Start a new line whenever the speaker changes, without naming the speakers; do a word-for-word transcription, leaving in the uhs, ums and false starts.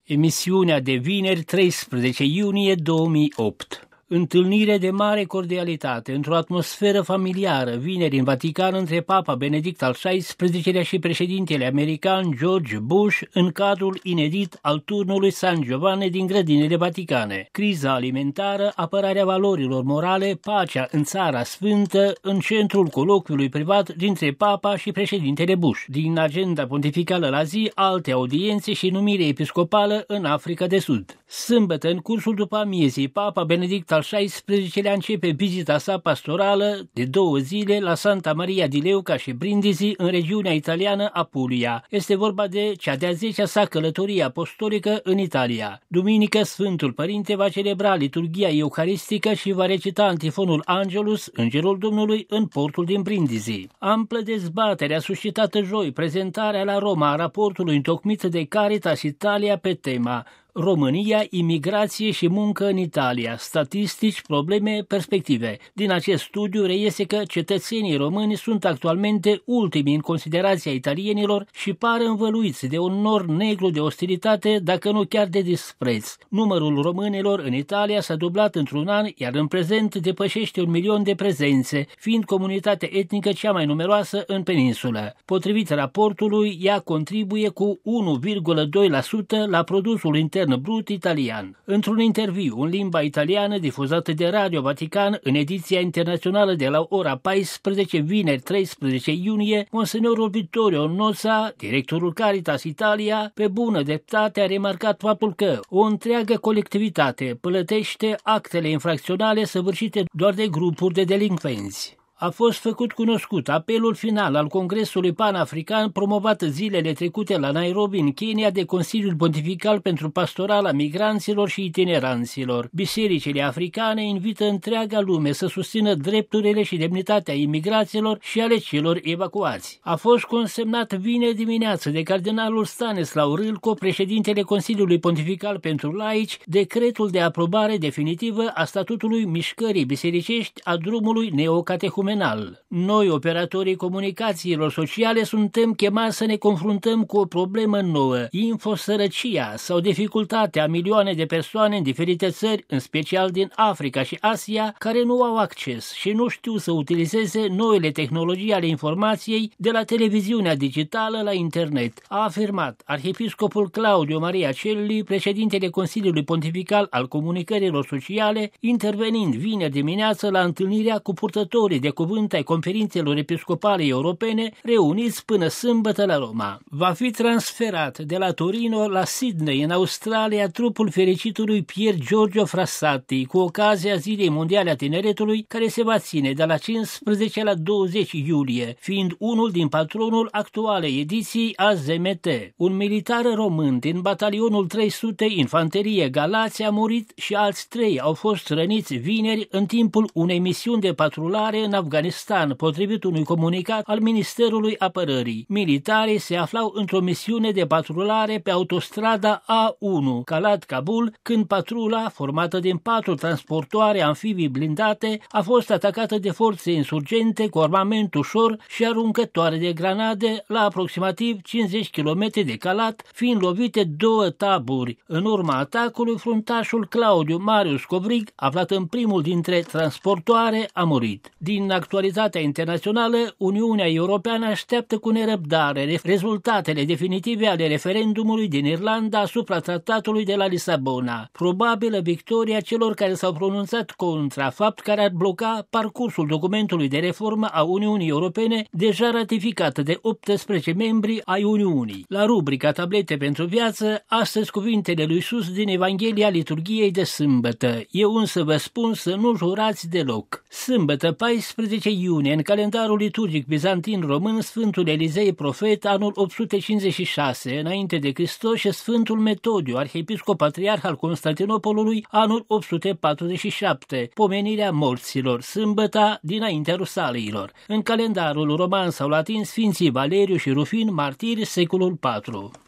Emisiunea de vineri treisprezece iunie două mii opt. Întâlnire de mare cordialitate, într-o atmosferă familiară, vineri în Vatican între Papa Benedict al șaisprezecelea și președintele american George Bush în cadrul inedit al turnului San Giovanni din grădinile vaticane. Criza alimentară, apărarea valorilor morale, pacea în țara sfântă, în centrul colocviului privat dintre Papa și președintele Bush. Din agenda pontificală la zi, alte audiențe și numire episcopală în Africa de Sud. Sâmbătă, în cursul după amiezii, Papa Benedict al șaisprezecelea începe vizita sa pastorală de două zile la Santa Maria di Leuca și Brindisi în regiunea italiană Apulia. Este vorba de cea de-a zecea sa călătorie apostolică în Italia. Duminică, Sfântul Părinte va celebra liturghia eucaristică și va recita antifonul Angelus, Îngerul Domnului, în portul din Brindisi. Amplă dezbatere a suscitat joi prezentarea la Roma a raportului întocmit de Caritas Italia pe tema România, imigrație și muncă în Italia, statistici, probleme, perspective. Din acest studiu reiese că cetățenii români sunt actualmente ultimii în considerația italienilor și par învăluiți de un nor negru de ostilitate, dacă nu chiar de dispreț. Numărul românilor în Italia s-a dublat într-un an, iar în prezent depășește un milion de prezențe, fiind comunitatea etnică cea mai numeroasă în peninsulă. Potrivit raportului, ea contribuie cu unu virgulă doi la sută la produsul intern brut italian. Într-un interviu în limba italiană difuzat de Radio Vatican în ediția internațională de la ora paisprezece, vineri treisprezece iunie, Monsignorul Vittorio Noza, directorul Caritas Italia, pe bună dreptate a remarcat faptul că o întreagă colectivitate plătește actele infracționale săvârșite doar de grupuri de delinvenți. A fost făcut cunoscut apelul final al Congresului Pan-African promovat zilele trecute la Nairobi, în Kenya, de Consiliul Pontifical pentru Pastorala Migranților și Itineranților. Bisericile africane invită întreaga lume să susțină drepturile și demnitatea imigraților și ale celor evacuați. A fost consemnat vineri dimineață de Cardinalul Stanislaw Râlco, președintele Consiliului Pontifical pentru Laici, decretul de aprobare definitivă a statutului mișcării bisericești a drumului neocatehumenal. Noi, operatorii comunicațiilor sociale, suntem chemați să ne confruntăm cu o problemă nouă, infosărăcia sau dificultatea milioane de persoane în diferite țări, în special din Africa și Asia, care nu au acces și nu știu să utilizeze noile tehnologii ale informației, de la televiziunea digitală la internet, a afirmat arhiepiscopul Claudio Maria Celli, președintele Consiliului Pontifical al Comunicărilor Sociale, intervenind vineri dimineață la întâlnirea cu purtătorii de cuvânt ai conferințelor episcopale europene reuniți până sâmbătă la Roma. Va fi transferat de la Torino la Sydney, în Australia, trupul fericitului Pier Giorgio Frassati, cu ocazia Zilei Mondiale a Tineretului, care se va ține de la cincisprezece la douăzeci iulie, fiind unul din patronul actualei ediții a Z M T. Un militar român din batalionul trei sute Infanterie Galați a murit și alți trei au fost răniți vineri în timpul unei misiuni de patrulare în Afganistan, potrivit unui comunicat al Ministerului Apărării. Militarii se aflau într-o misiune de patrulare pe autostrada A unu, Kalat-Kabul, când patrula, formată din patru transportoare amfibii blindate, a fost atacată de forțe insurgente cu armament ușor și aruncătoare de granade la aproximativ cincizeci de kilometri de Kalat, fiind lovite două taburi. În urma atacului, fruntașul Claudiu Marius Covrig, aflat în primul dintre transportoare, a murit. Din actualitatea internațională, Uniunea Europeană așteaptă cu nerăbdare rezultatele definitive ale referendumului din Irlanda asupra tratatului de la Lisabona. Probabilă victoria celor care s-au pronunțat contra, fapt care ar bloca parcursul documentului de reformă a Uniunii Europene, deja ratificată de optsprezece membri ai Uniunii. La rubrica Tablete pentru viață, astăzi cuvintele lui Iisus din Evanghelia liturghiei de sâmbătă. Eu însă vă spun să nu jurați deloc. Sâmbătă paisprezece iunie, în calendarul liturgic bizantin român, Sfântul Elizei Profet, anul opt sute cincizeci și șase înainte de Hristos, și Sfântul Metodiu, arhiepiscop patriarh al Constantinopolului, anul opt sute patruzeci și șapte, pomenirea morților, sâmbăta dinaintea Rusaliilor. În calendarul roman sau latin, Sfinții Valeriu și Rufin, martiri, secolul patru.